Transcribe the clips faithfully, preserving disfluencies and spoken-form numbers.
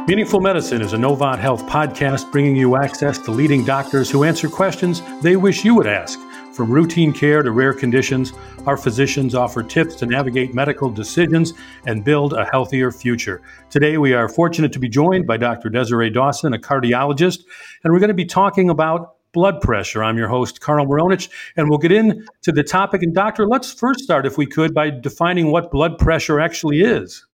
Meaningful Medicine is a Novant Health podcast bringing you access to leading doctors who answer questions they wish you would ask. From routine care to rare conditions, our physicians offer tips to navigate medical decisions and build a healthier future. Today, we are fortunate to be joined by Doctor Desiree Dawson, a cardiologist, and we're going to be talking about blood pressure. I'm your host, Carl Moronich, and we'll get into the topic. And doctor, let's first start, if we could, by defining what blood pressure actually is.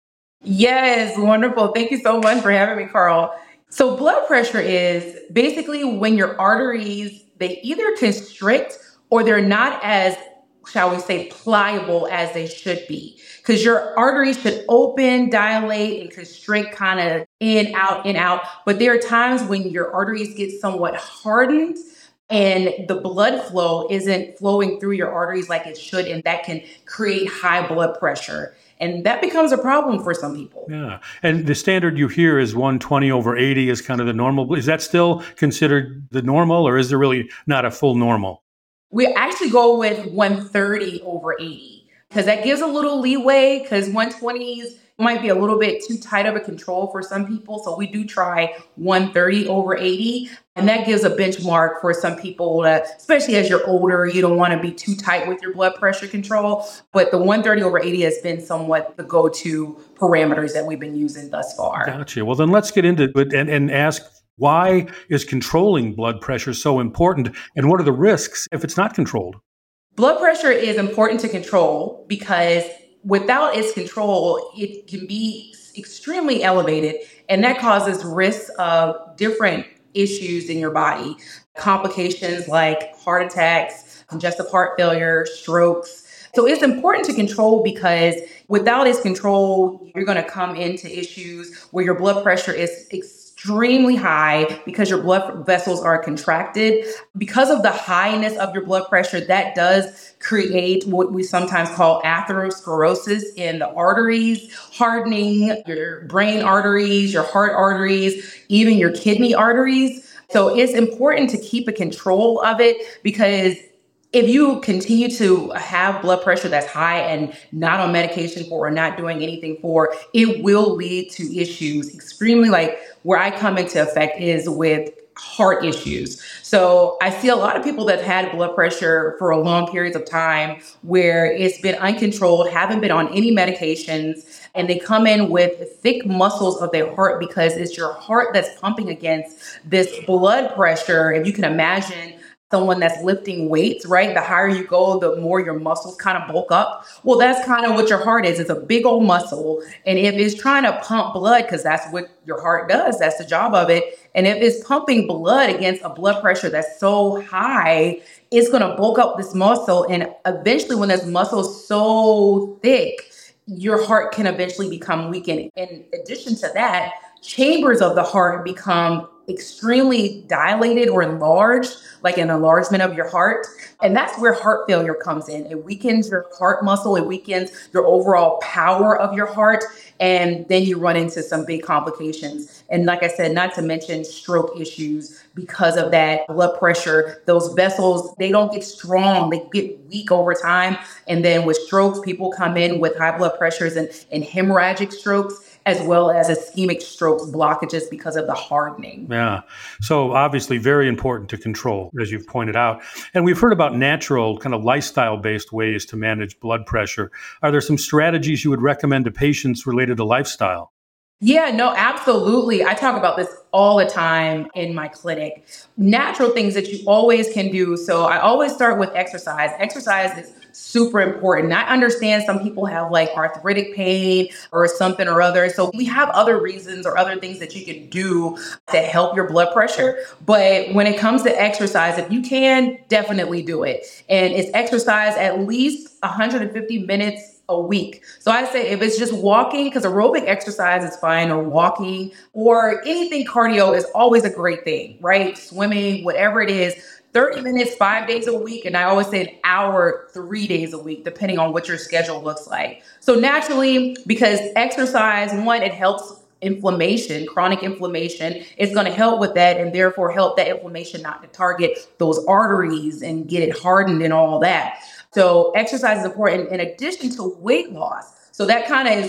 Yes, wonderful. Thank you so much for having me, Carl. So blood pressure is basically when your arteries, they either constrict or they're not as, shall we say, pliable as they should be. Because your arteries should open, dilate, and constrict kind of in, out, in, out. But there are times when your arteries get somewhat hardened and the blood flow isn't flowing through your arteries like it should, and that can create high blood pressure. And that becomes a problem for some people. Yeah. And the standard you hear is one twenty over eighty is kind of the normal. Is that still considered the normal, or is there really not a full normal? We actually go with one thirty over eighty because that gives a little leeway, because one twenties might be a little bit too tight of a control for some people. So we do try one thirty over eighty. And that gives a benchmark for some people, uh, especially as you're older, you don't want to be too tight with your blood pressure control. But the one thirty over eighty has been somewhat the go-to parameters that we've been using thus far. Gotcha. Well, then let's get into it and, and ask, why is controlling blood pressure so important? And what are the risks if it's not controlled? Blood pressure is important to control because without its control, it can be extremely elevated. And that causes risks of different issues in your body, complications like heart attacks, congestive heart failure, strokes. So it's important to control because without its control, you're going to come into issues where your blood pressure is extremely high because your blood vessels are contracted. Because of the highness of your blood pressure, that does create what we sometimes call atherosclerosis in the arteries, hardening your brain arteries, your heart arteries, even your kidney arteries. So it's important to keep a control of it, because if you continue to have blood pressure that's high and not on medication for or not doing anything for, it will lead to issues extremely, like where I come into effect is with heart issues. So I see a lot of people that had blood pressure for a long periods of time where it's been uncontrolled, haven't been on any medications, and they come in with thick muscles of their heart because it's your heart that's pumping against this blood pressure. If you can imagine someone that's lifting weights, right? The higher you go, the more your muscles kind of bulk up. Well, that's kind of what your heart is. It's a big old muscle. And if it's trying to pump blood, because that's what your heart does, that's the job of it. And if it's pumping blood against a blood pressure that's so high, it's going to bulk up this muscle. And eventually when this muscle is so thick, your heart can eventually become weakened. In addition to that, chambers of the heart become extremely dilated or enlarged, like an enlargement of your heart. And that's where heart failure comes in. It weakens your heart muscle. It weakens your overall power of your heart. And then you run into some big complications. And like I said, not to mention stroke issues because of that blood pressure. Those vessels, they don't get strong. They get weak over time. And then with strokes, people come in with high blood pressures and, and hemorrhagic strokes, as well as ischemic strokes, blockages because of the hardening. Yeah. So obviously very important to control, as you've pointed out. And we've heard about natural kind of lifestyle-based ways to manage blood pressure. Are there some strategies you would recommend to patients related to lifestyle? Yeah, no, absolutely. I talk about this all the time in my clinic. Natural things that you always can do. So I always start with exercise. Exercise is super important. I understand some people have like arthritic pain or something or other. So we have other reasons or other things that you can do to help your blood pressure. But when it comes to exercise, if you can, definitely do it. And it's exercise at least one hundred fifty minutes a week. So I say if it's just walking, because aerobic exercise is fine, or walking, or anything cardio is always a great thing, right? Swimming, whatever it is, thirty minutes, five days a week. And I always say an hour, three days a week, depending on what your schedule looks like. So naturally, because exercise, one, it helps inflammation, chronic inflammation, is going to help with that, and therefore help that inflammation not to target those arteries and get it hardened and all that. So exercise is important in addition to weight loss. So that kind of is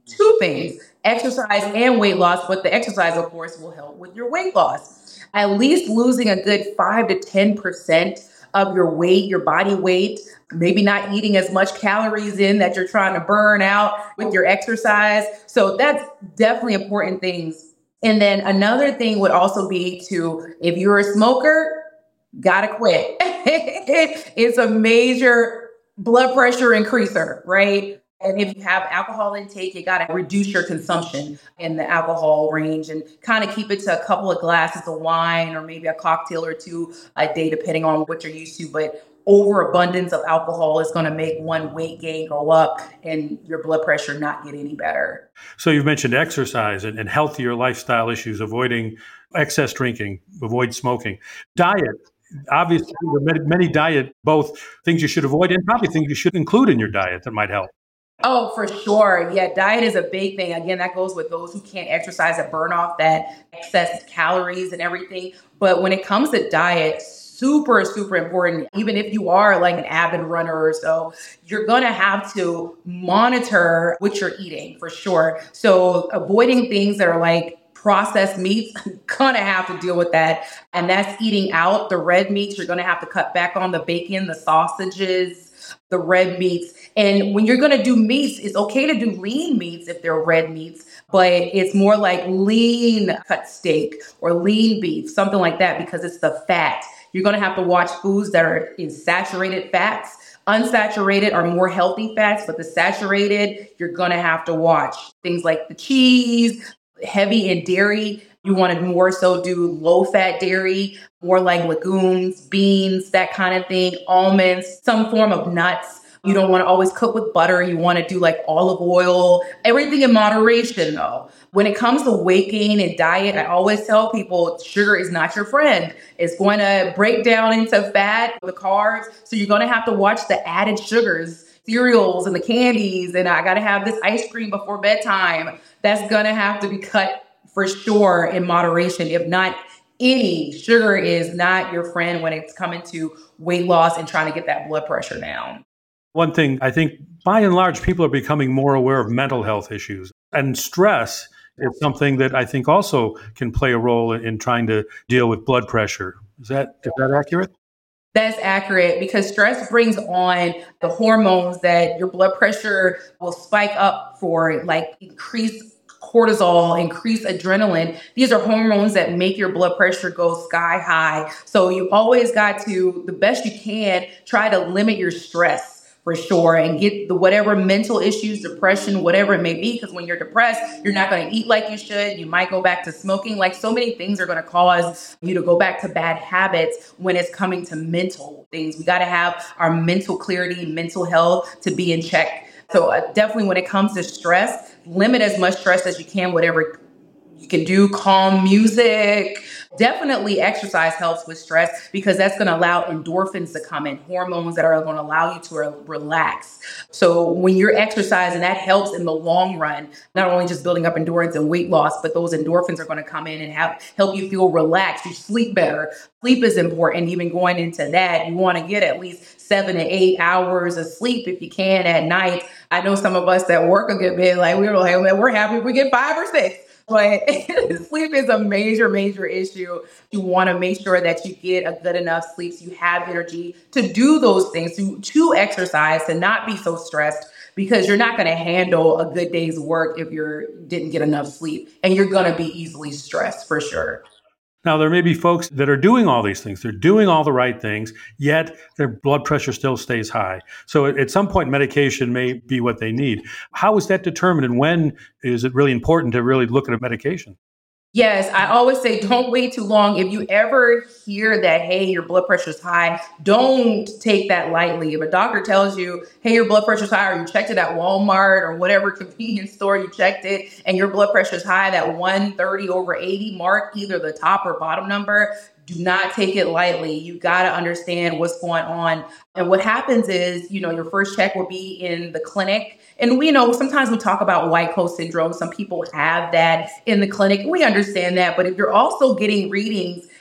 two things, exercise and weight loss, but the exercise, of course, will help with your weight loss. At least losing a good five to ten percent of your weight, your body weight, maybe not eating as much calories in that you're trying to burn out with your exercise. So that's definitely important things. And then another thing would also be to, if you're a smoker, gotta quit. It's a major blood pressure increaser, right? And if you have alcohol intake, you got to reduce your consumption in the alcohol range and kind of keep it to a couple of glasses of wine or maybe a cocktail or two a day, depending on what you're used to. But overabundance of alcohol is going to make one weight gain go up and your blood pressure not get any better. So you've mentioned exercise and, and healthier lifestyle issues, avoiding excess drinking, avoid smoking. Diet. Obviously, there are many, many diet, both things you should avoid and probably things you should include in your diet that might help. Oh, for sure. Yeah, diet is a big thing. Again, that goes with those who can't exercise and burn off that excess calories and everything. But when it comes to diet, super, super important. Even if you are like an avid runner or so, you're going to have to monitor what you're eating for sure. So avoiding things that are like processed meats, gonna have to deal with that. And that's eating out. The red meats, you're gonna have to cut back on the bacon, the sausages, the red meats. And when you're gonna do meats, it's okay to do lean meats if they're red meats, but it's more like lean cut steak or lean beef, something like that, because it's the fat. You're gonna have to watch foods that are in saturated fats. Unsaturated are more healthy fats, but the saturated, you're gonna have to watch. Things like the cheese, heavy in dairy, you want to more so do low fat dairy, more like legumes, beans, that kind of thing, almonds, some form of nuts. You don't want to always cook with butter. You want to do like olive oil, everything in moderation though. When it comes to weight gain and diet, I always tell people sugar is not your friend. It's going to break down into fat, the carbs. So you're going to have to watch the added sugars, cereals and the candies. And I got to have this ice cream before bedtime. That's going to have to be cut for sure in moderation. If not any, sugar is not your friend when it's coming to weight loss and trying to get that blood pressure down. One thing, I think by and large, people are becoming more aware of mental health issues, and stress is something that I think also can play a role in, in trying to deal with blood pressure. Is that, is that accurate? That's accurate, because stress brings on the hormones that your blood pressure will spike up for, like increased cortisol, increased adrenaline. These are hormones that make your blood pressure go sky high. So you always got to, the best you can, try to limit your stress for sure and get the whatever mental issues, depression, whatever it may be. Because when you're depressed, you're not going to eat like you should. You might go back to smoking. Like so many things are going to cause you to go back to bad habits when it's coming to mental things. We got to have our mental clarity, mental health to be in check. So uh, definitely when it comes to stress, limit as much stress as you can, whatever you can do, calm music. Definitely exercise helps with stress because that's going to allow endorphins to come in, hormones that are going to allow you to re- relax. So when you're exercising, that helps in the long run, not only just building up endurance and weight loss, but those endorphins are going to come in and have, help you feel relaxed. You sleep better. Sleep is important. Even going into that, you want to get at least seven to eight hours of sleep if you can at night. I know some of us that work a good bit, like we're like, we're happy if we get five or six. But sleep is a major, major issue. You want to make sure that you get a good enough sleep so you have energy to do those things, to, to exercise, to not be so stressed, because you're not going to handle a good day's work if you didn't get enough sleep, and you're going to be easily stressed for sure. Now, there may be folks that are doing all these things. They're doing all the right things, yet their blood pressure still stays high. So at some point, medication may be what they need. How is that determined, and when is it really important to really look at a medication? Yes, I always say don't wait too long. If you ever hear that, hey, your blood pressure is high, don't take that lightly. If a doctor tells you, hey, your blood pressure is high, or you checked it at Walmart or whatever convenience store you checked it, and your blood pressure is high, that one thirty over eighty mark, either the top or bottom number, do not take it lightly. You got to understand what's going on. And what happens is, you know, your first check will be in the clinic. And we know sometimes we talk about white coat syndrome. Some people have that in the clinic. We understand that. But if you're also getting readings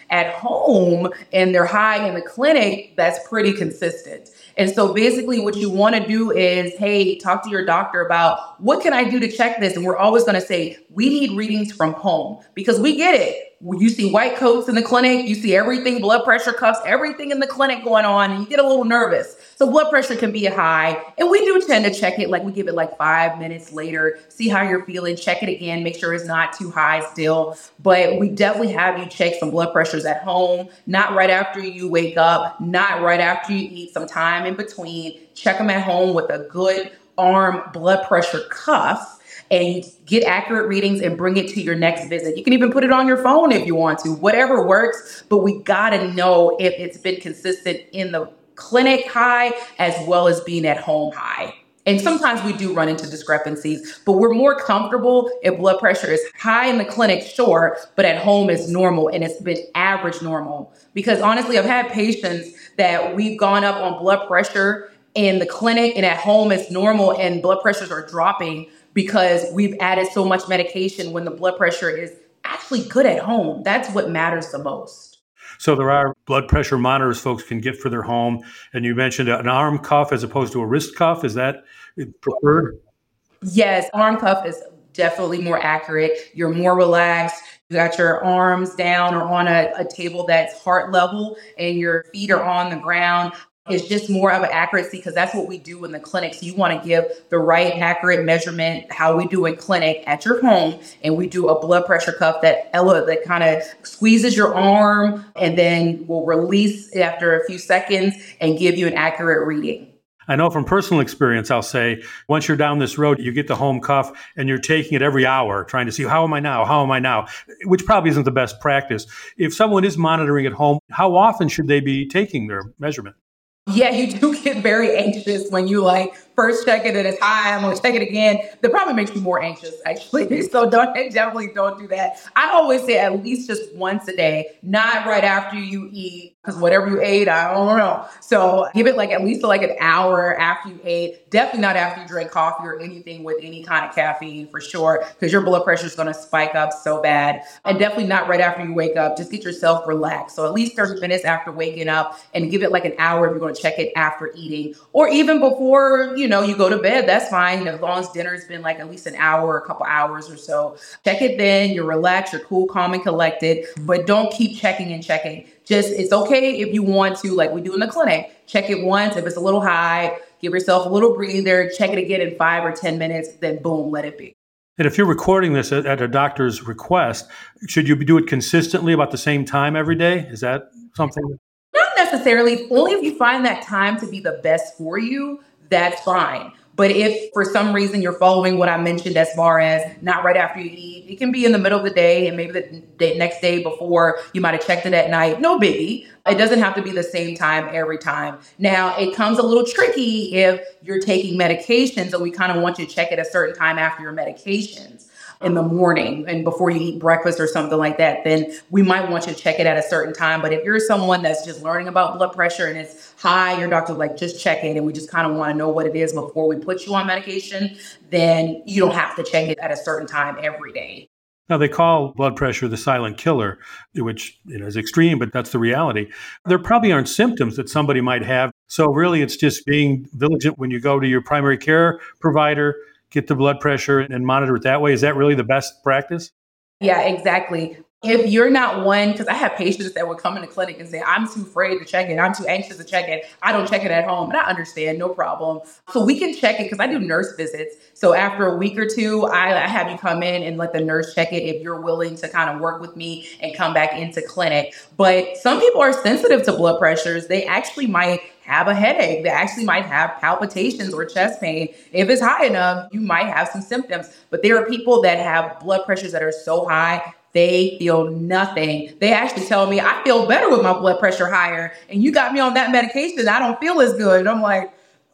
At home and they're high in the clinic, that's pretty consistent. And so basically what you want to do is, hey, talk to your doctor about what can I do to check this? And we're always going to say, we need readings from home because we get it. You see white coats in the clinic, you see everything, blood pressure cuffs, everything in the clinic going on, and you get a little nervous. So blood pressure can be high. And we do tend to check it, like we give it like five minutes later, see how you're feeling, check it again, make sure it's not too high still. But we definitely have you check some blood pressures at home, not right after you wake up, not right after you eat, some time in between. Check them at home with a good arm blood pressure cuff and get accurate readings and bring it to your next visit. You can even put it on your phone if you want to, whatever works, but we gotta know if it's been consistent in the clinic high as well as being at home high. And sometimes we do run into discrepancies, but we're more comfortable if blood pressure is high in the clinic, sure, but at home is normal and it's been average normal. Because honestly, I've had patients that we've gone up on blood pressure in the clinic and at home it's normal and blood pressures are dropping because we've added so much medication when the blood pressure is actually good at home. That's what matters the most. So there are blood pressure monitors folks can get for their home. And you mentioned an arm cuff as opposed to a wrist cuff. Is that preferred? Yes, arm cuff is definitely more accurate. You're more relaxed. You got your arms down or on a, a table that's heart level and your feet are on the ground. It's just more of an accuracy because that's what we do in the clinic. So you want to give the right accurate measurement, how we do in clinic at your home. And we do a blood pressure cuff that Ella that kind of squeezes your arm and then will release after a few seconds and give you an accurate reading. I know from personal experience, I'll say, once you're down this road, you get the home cuff and you're taking it every hour, trying to see, how am I now? How am I now? Which probably isn't the best practice. If someone is monitoring at home, how often should they be taking their measurement? Yeah, you do get very anxious when you like first check it and it's high, I'm gonna check it again. That probably makes you more anxious actually. So don't definitely don't do that. I always say at least just once a day, not right after you eat, because whatever you ate, I don't know. So give it like at least like an hour after you ate. Definitely not after you drink coffee or anything with any kind of caffeine for sure, because your blood pressure is gonna spike up so bad. And definitely not right after you wake up. Just get yourself relaxed. So at least thirty minutes after waking up and give it like an hour if you're gonna check it after eating, or even before, you know, you go to bed, that's fine. As long as dinner's been like at least an hour, a couple hours or so. Check it then, you're relaxed, you're cool, calm, and collected, but don't keep checking and checking. Just, it's okay if you want to, like we do in the clinic, check it once. If it's a little high, give yourself a little breather, check it again in five or ten minutes, then boom, let it be. And if you're recording this at, at a doctor's request, should you do it consistently about the same time every day? Is that something? Not necessarily. Only if you find that time to be the best for you, that's fine. But if for some reason you're following what I mentioned as far as not right after you eat, it can be in the middle of the day and maybe the day, next day before you might have checked it at night. No biggie. It doesn't have to be the same time every time. Now, it comes a little tricky if you're taking medications and we kind of want you to check at a certain time after your medications in the morning and before you eat breakfast or something like that, then we might want you to check it at a certain time. But if you're someone that's just learning about blood pressure and it's high, your doctor's like, just check it, and we just kind of want to know what it is before we put you on medication, then you don't have to check it at a certain time every day. Now, they call blood pressure the silent killer, which, you know, is extreme, but that's the reality. There probably aren't symptoms that somebody might have. So really, it's just being vigilant when you go to your primary care provider, get the blood pressure and monitor it that way. Is that really the best practice? Yeah, exactly. If you're not one, because I have patients that would come in the clinic and say, I'm too afraid to check it. I'm too anxious to check it. I don't check it at home. And I understand, no problem. So we can check it because I do nurse visits. So after a week or two, I, I have you come in and let the nurse check it if you're willing to kind of work with me and come back into clinic. But some people are sensitive to blood pressures. They actually might have a headache. They actually might have palpitations or chest pain. If it's high enough, you might have some symptoms. But there are people that have blood pressures that are so high, they feel nothing. They actually tell me, I feel better with my blood pressure higher. And you got me on that medication. I don't feel as good. I'm like,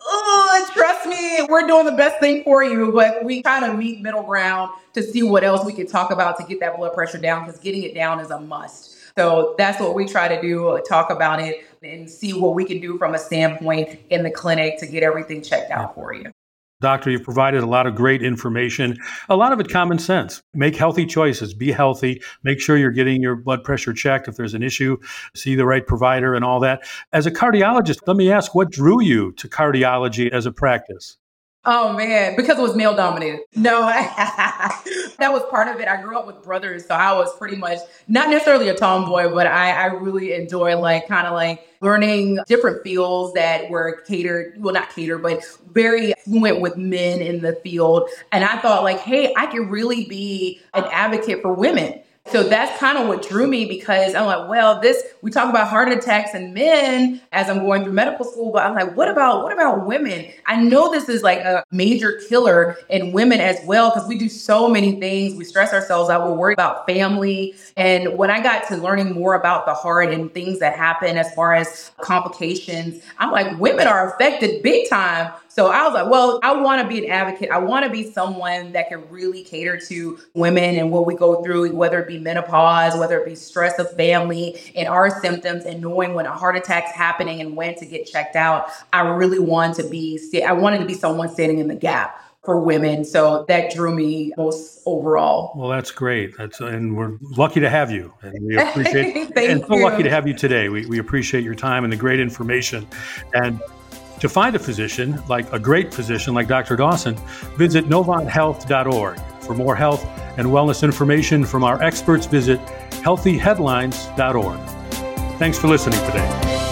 oh, trust me, we're doing the best thing for you. But we kind of meet middle ground to see what else we can talk about to get that blood pressure down, because getting it down is a must. So that's what we try to do, talk about it and see what we can do from a standpoint in the clinic to get everything checked out for you. Doctor, you've provided a lot of great information, a lot of it common sense. Make healthy choices, be healthy, make sure you're getting your blood pressure checked. If there's an issue, see the right provider and all that. As a cardiologist, let me ask, what drew you to cardiology as a practice? Oh man, because it was male dominated. No, that was part of it. I grew up with brothers, so I was pretty much not necessarily a tomboy, but I, I really enjoy like kind of like learning different fields that were catered, well, not catered, but very fluent with men in the field. And I thought like, hey, I could really be an advocate for women. So that's kind of what drew me, because I'm like, well, this, we talk about heart attacks in men as I'm going through medical school, but I'm like, what about, what about women? I know this is like a major killer in women as well, because we do so many things. We stress ourselves out. We're worried about family. And when I got to learning more about the heart and things that happen as far as complications, I'm like, women are affected big time. So I was like, well, I want to be an advocate. I want to be someone that can really cater to women and what we go through, whether it be menopause, whether it be stress of family and our symptoms, and knowing when a heart attack's happening and when to get checked out. I really wanted to be, I wanted to be someone standing in the gap for women. So that drew me most overall. Well, that's great. That's, and we're lucky to have you. And we appreciate Thank and so you. lucky to have you today. We, we appreciate your time and the great information. And to find a physician, like a great physician like Doctor Dawson, visit novant health dot org. For more health and wellness information from our experts, visit healthy headlines dot org. Thanks for listening today.